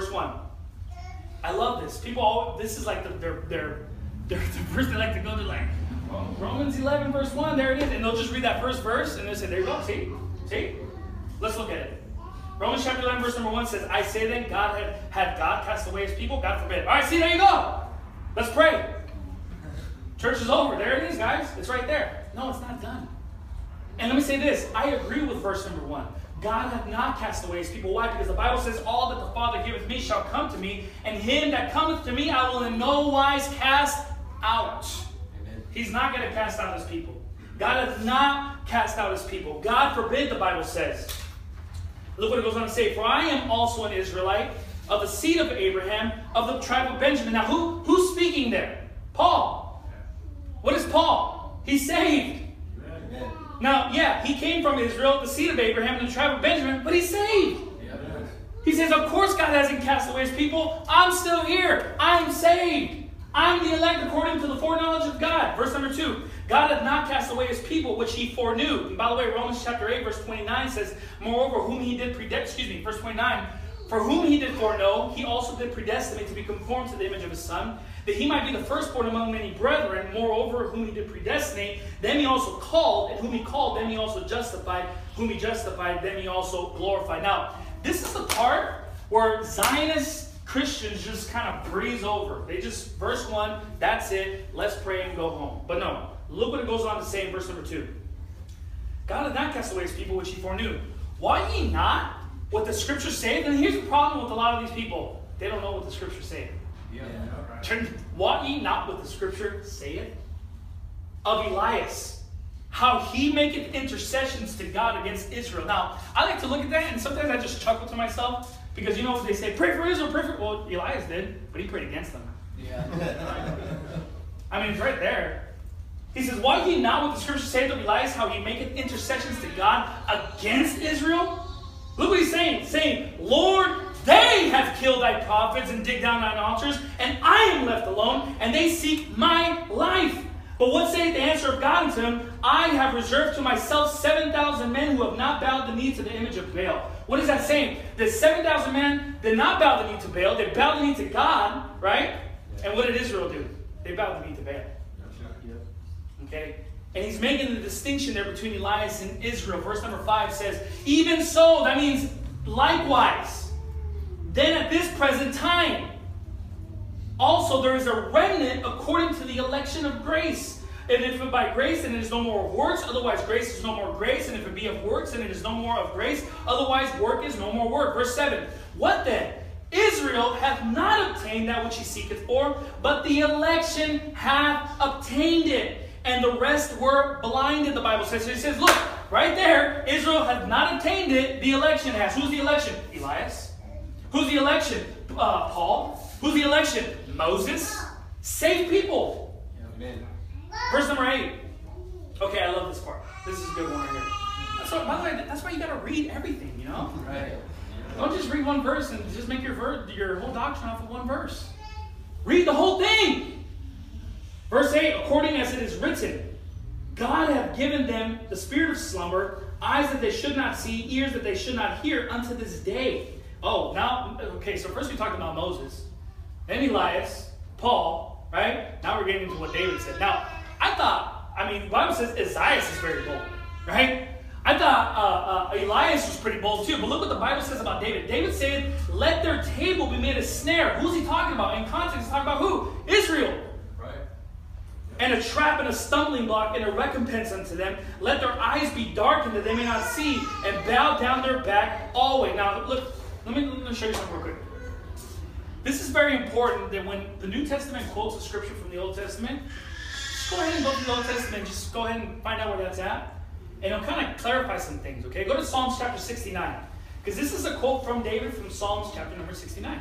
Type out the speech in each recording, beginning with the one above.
verse 1. I love this. People this is like their verse they like to go to, like, Romans 11, verse 1, there it is. And they'll just read that first verse, and they'll say, there you go, see? Let's look at it. Romans chapter 11, verse number 1 says, I say then, had God cast away his people? God forbid. All right, see, there you go. Let's pray. Church is over. There it is, guys. It's right there. No, it's not done. And let me say this. I agree with verse number 1. God hath not cast away his people. Why? Because the Bible says, all that the Father giveth me shall come to me, and him that cometh to me I will in no wise cast out. Amen. He's not going to cast out his people. God hath not cast out his people. God forbid, the Bible says. Look what it goes on to say. For I am also an Israelite, of the seed of Abraham, of the tribe of Benjamin. Now, who's speaking there? Paul. What is Paul? He's saved. Amen. Now, yeah, he came from Israel, the seed of Abraham, and the tribe of Benjamin, but he's saved. Amen. He says, of course God hasn't cast away his people. I'm still here. I'm saved. I'm the elect according to the foreknowledge of God. Verse number 2. God hath not cast away his people, which he foreknew. And by the way, Romans chapter 8, verse 29 says, moreover, whom he did verse 29, for whom he did foreknow, he also did predestinate to be conformed to the image of his Son, that he might be the firstborn among many brethren. Moreover, whom he did predestinate, them he also called, and whom he called, them he also justified, whom he justified, them he also glorified. Now, this is the part where Zionist Christians just kind of breeze over. They just, verse 1, that's it, let's pray and go home. But no, look what it goes on to say in verse number 2. God had not cast away his people, which he foreknew. Why ye not what the scriptures say? And here's the problem with a lot of these people. They don't know what the scriptures say. Yeah. Right. Wot ye not what the scripture saith? Of Elias, how he maketh intercessions to God against Israel. Now, I like to look at that, and sometimes I just chuckle to myself, because you know, they say, pray for Israel, pray for... Well, Elias did, but he prayed against them. Yeah. I mean, it's right there. He says, why ye not what the scripture saith of Elias, how he maketh intercessions to God against Israel? Look what he's saying. Saying, Lord, they have killed thy prophets and digged down thine altars, and I am left alone, and they seek my life. But what saith the answer of God unto him? I have reserved to myself 7,000 men who have not bowed the knee to the image of Baal. What is that saying? The 7,000 men did not bow the knee to Baal. They bowed the knee to God, right? Yeah. And what did Israel do? They bowed the knee to Baal. Okay? And he's making the distinction there between Elias and Israel. Verse number 5 says, even so, that means likewise, then at this present time, also there is a remnant according to the election of grace. And if it by grace, then it is no more of works. Otherwise, grace is no more grace. And if it be of works, then it is no more of grace. Otherwise, work is no more work. Verse 7. What then? Israel hath not obtained that which he seeketh for, but the election hath obtained it. And the rest were blinded, the Bible says. So he says, look, right there, Israel hath not obtained it, the election has. Who's the election? Elias. Who's the election? Paul. Who's the election? Moses. Saved people. Amen. Verse number 8. Okay, I love this part. This is a good one right here. By the way, that's why you got to read everything, you know? Right. Don't just read one verse and just make your whole doctrine off of one verse. Read the whole thing. Verse 8, according as it is written, God hath given them the spirit of slumber, eyes that they should not see, ears that they should not hear, unto this day. Oh, now, okay, so first we talked about Moses, then Elias, Paul, right? Now we're getting into what David said. Now, the Bible says Isaiah is very bold, right? I thought Elias was pretty bold too, but look what the Bible says about David. David said, let their table be made a snare. Who's he talking about? In context, he's talking about who? Israel. Right. And a trap and a stumbling block and a recompense unto them. Let their eyes be darkened that they may not see, and bow down their back always. Now, look, let me show you something real quick. This is very important that when the New Testament quotes a scripture from the Old Testament, just go ahead and go to the Old Testament. Just go ahead and find out where that's at. And it'll kind of clarify some things, okay? Go to Psalms chapter 69. Because this is a quote from David from Psalms chapter number 69.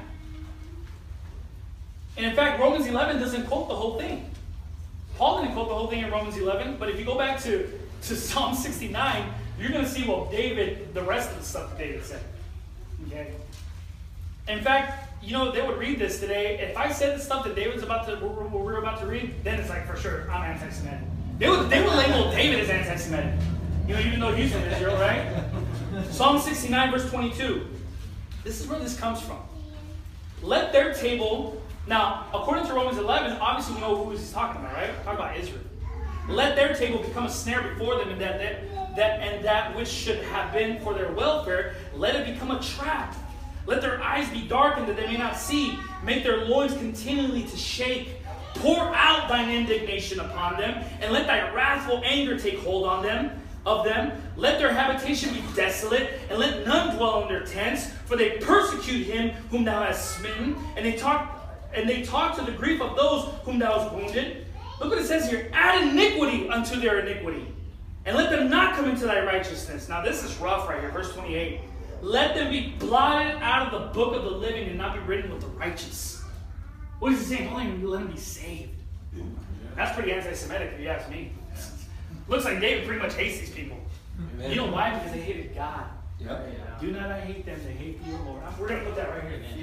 And in fact, Romans 11 doesn't quote the whole thing. Paul didn't quote the whole thing in Romans 11, but if you go back to Psalm 69, you're going to see what the rest of the stuff that David said. Okay? In fact, you know, they would read this today. If I said the stuff that we're about to read, then it's like, for sure, I'm anti-Semitic. They would label David as anti-Semitic. You know, even though he's from Israel, right? Psalm 69, verse 22. This is where this comes from. let their table, now, according to Romans 11, obviously we know who he's talking about, right? Talking about Israel. Let their table become a snare before them, and that which should have been for their welfare, let it become a trap. Let their eyes be darkened that they may not see. Make their loins continually to shake. Pour out thine indignation upon them, and let thy wrathful anger take hold on them. Of them, let their habitation be desolate, and let none dwell in their tents, for they persecute him whom thou hast smitten, and they talk to the grief of those whom thou hast wounded. Look what it says here: add iniquity unto their iniquity, and let them not come into thy righteousness. Now this is rough right here, verse 28. Let them be blotted out of the book of the living and not be written with the righteous. What is he saying? Don't even let them be saved. That's pretty anti-Semitic if you ask me. Looks like David pretty much hates these people. Amen. You know why? Because they hated God. Yep. Do not I hate them, they hate you, Lord. We're going to put that right here again.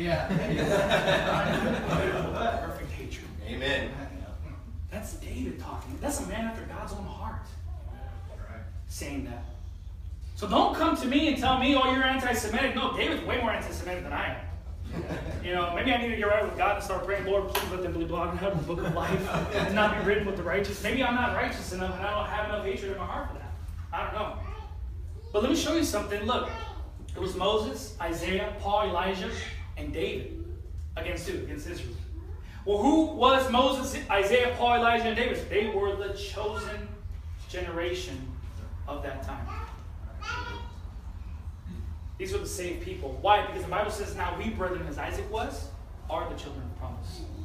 Yeah. Perfect hatred. Amen. That's David talking. That's a man after God's own heart. Saying that. So don't come to me and tell me, oh, you're anti-Semitic. No, David's way more anti-Semitic than I am. You know, maybe I need to get right with God and start praying, Lord, please let them be blotted out of the book of life and not be written with the righteous. Maybe I'm not righteous enough and I don't have enough hatred in my heart for that. I don't know. But let me show you something. Look, it was Moses, Isaiah, Paul, Elijah, and David. Against who? Against Israel. Well, who was Moses, Isaiah, Paul, Elijah, and David? They were the chosen generation of that time. These were the saved people. Why? Because the Bible says, now we, brethren, as Isaac was, are the children of promise.